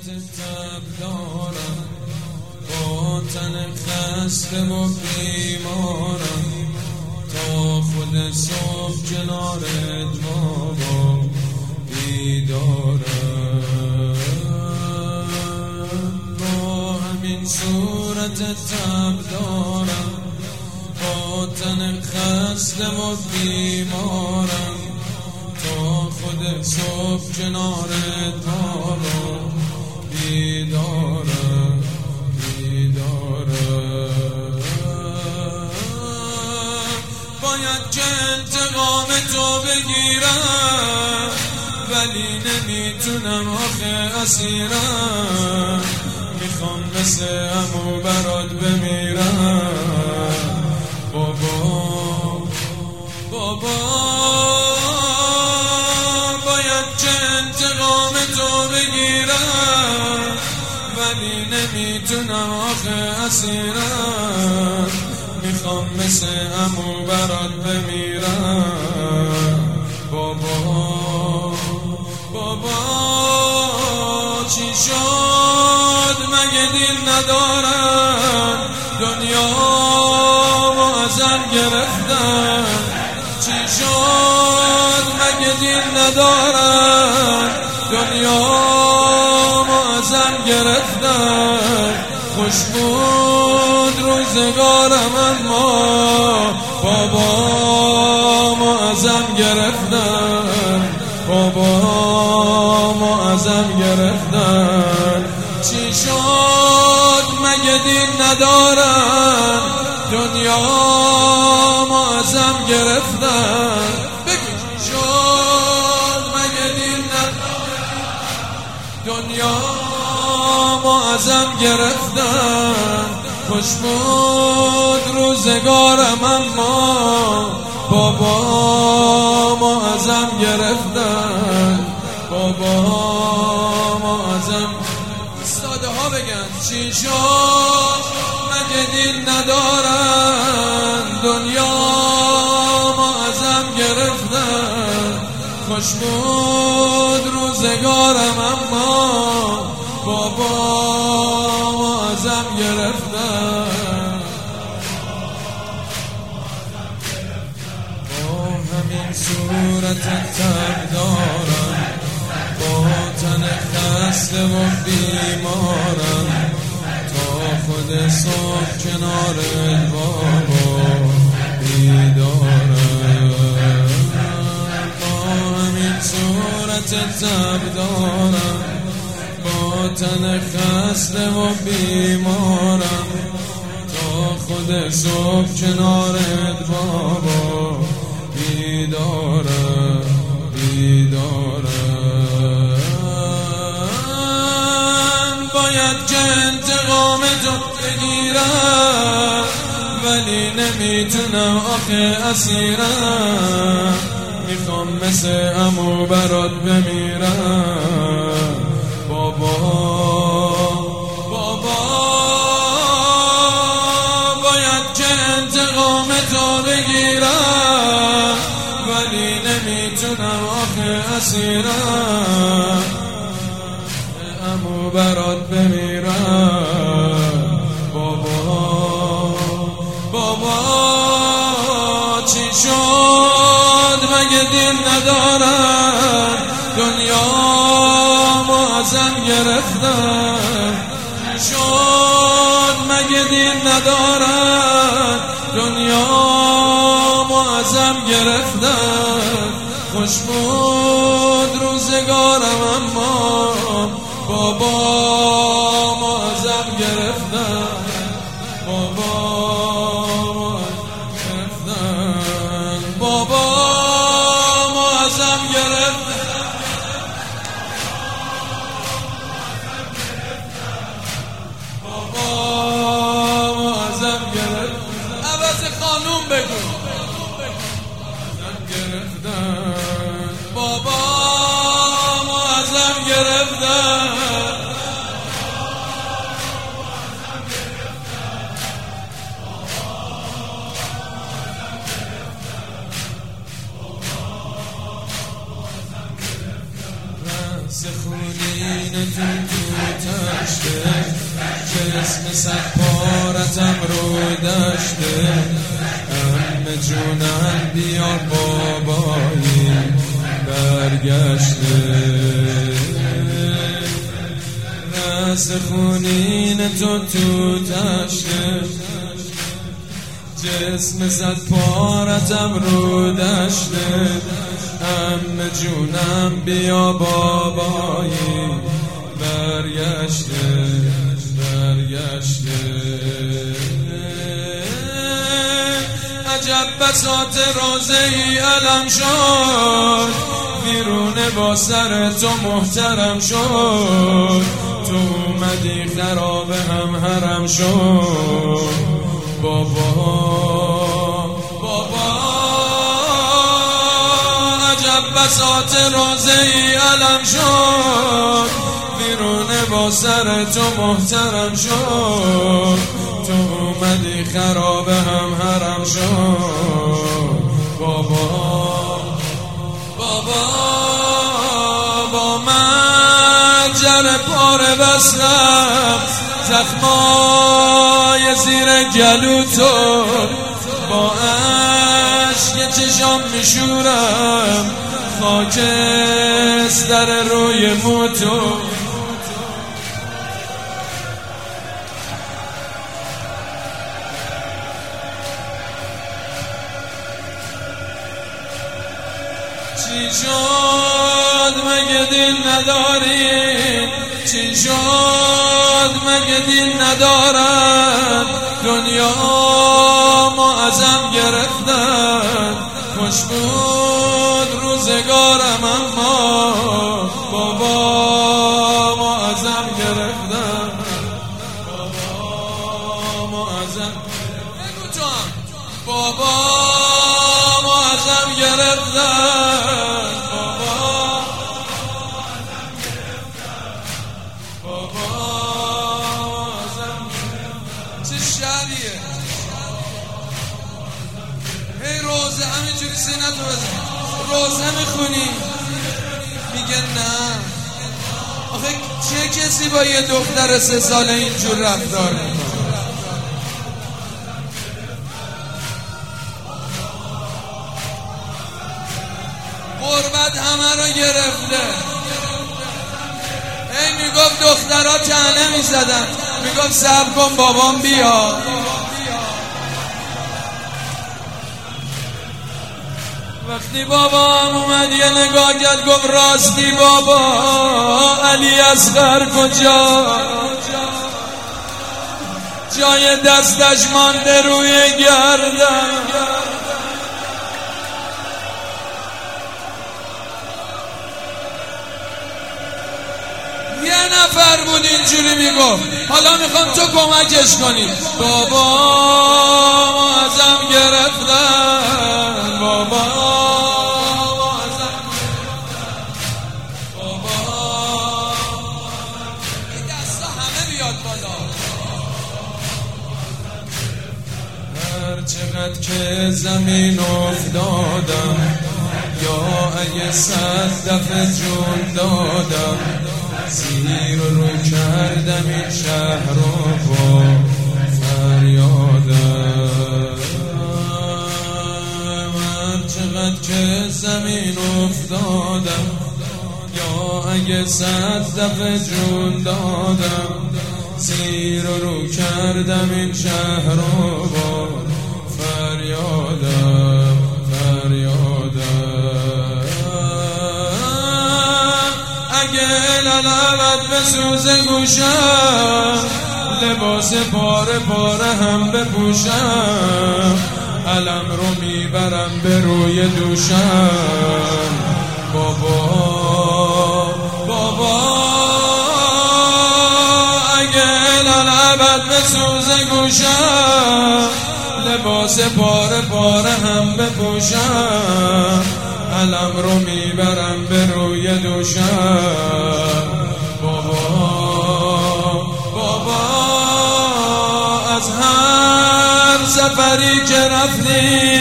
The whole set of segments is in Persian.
تب دارم، با تن خسته و بیمارم، تا خود صبح کنارت بابا بیدارم. با همین صورت تب دارم، با تن خسته و بیمارم، تا خود صبح کنارت بابا بیدارم. باید که انتقام تو بگیرم، ولی نمیتونم آخه اسیرم. میخوام مثل عمو برات بمیرم. بابا باید که انتقام تو بگیرم، ولی نمیتونم آخه اسیرم. میخوام مثل عمو برات بمیرم. بابا چی شد مگه دین ندارم؟ دنیا و ازم گرفتن. چی شد مگه دین ندارم؟ دنیا و ازم گرفتن. خوش بود روزگارم اما بابا معظم گرفتن. بابا معظم گرفتن. چی شد مگه دین ندارن؟ دنیا معظم گرفتن. بگو چی شد مگه دین ندارن؟ دنیا معظم گرفتن. خوش بود روزگارم اما بابا معظم گرفتن. بابا معظم. ساده ها بگن چی شد مگه دین ندارن؟ دنیا معظم گرفتن. خوش بود روزگارم اما بابا معظم گرفتن. با همین صورت تب دارم، با تن خسته و بیمارم، تا خود صبح کنارت بابا بیدارم. با همین صورت تب دارم، با تن خسته و بیمارم، تا خود صبح کنارت بابا بیدارم. باید که انتقام تو بگیرم، ولی نمیتونم آخه اسیرم. میخوام مثل عمو برات بمیرم. بابا باید که انتقام تو بگیرم، ولی نمیتونم آخه اسیرم. عمو برات بمیرم. بابا چی شد مگه دین ندارم؟ دنیا معظم گرفتن. شد مگه دین ندارن؟ دنیا معظم گرفتن. خوش بود روزگارم اما بابا معظم گرفتن. بابا معظم گرفتن. عوض قانون بگو. بابا معظم گرفتن. سخونین تو تشته جسم صد پارتم رو دشته همه جونم بیار بابایی برگشته سخونین تو تشته جسم صد پارتم رو دشته همه جونم بیا بابایی برگشته عجب بساط روزه ای علم شد بیرونه با سر تو محترم شد تو اومدی خراب هم حرم شد بابا عجب بساط روزه ای علم شد بیرونه با سر تو محترم شد تو اومدی خراب هم حرم شد بابا با من جر پاره بستم زخمای زیر گلو تو با عشق چشام میشورم خاکستر روی موتو چی شد مگه دین ندارین چی شد مگه دین ندارن دنیا معظم گرفتن خوش بود روزگارم اما بابا معظم گرفتن بابا معظم بگو تو هم بابا معظم گرفتن شهریه هی روزه همینجوری سینتو بزن روزه میخونی میگه نه آخه چه کسی با یه دختر 3 ساله اینجور رفتار میکنه غربت همه رو گرفته هی میگفت دخترها طعنه میزدن میگفت صبر کن بابام بیا وقتی بابام اومد یه نگاه کرد گفت راستی بابا علی اصغر کجا جای دستش مانده روی گردن یه نفر بود اینجوری میگفت حالا میخوام تو کمکش کنی بابا معظم گرفتن بابا معظم بابا این دستا همه بیاد بالا هر چقدر که زمین افتادم یا اگه 100 دفعه جون دادم زیر رو کردم این شهر رو با فریادم هر چقدر که زمین افتادم یا اگه 100 دفعه جون دادم زیر رو کردم این شهر رو با فریادم اگه لالابت بسوزه گوشم لباس پاره پاره هم بپوشم علم رو میبرم به روی دوشم بابا اگه لالابت بسوزه گوشم لباس پاره پاره هم بپوشم علم رو میبرم به روی دوشم بابا از هر سفری که رفتی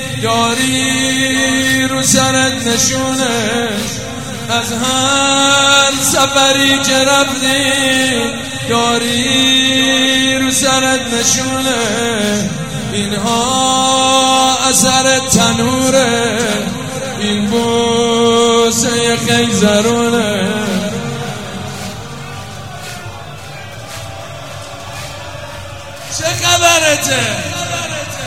یاری رو سرت نشونه از هر سفری که رفتی داری رو سرت نشونه، اینها اثر تنوره، این بوسه خیزرونه. چه خبرته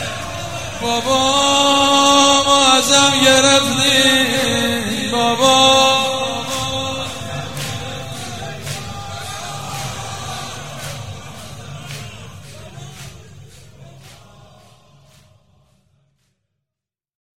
بابا؟ ما ازم گرفتی بابا،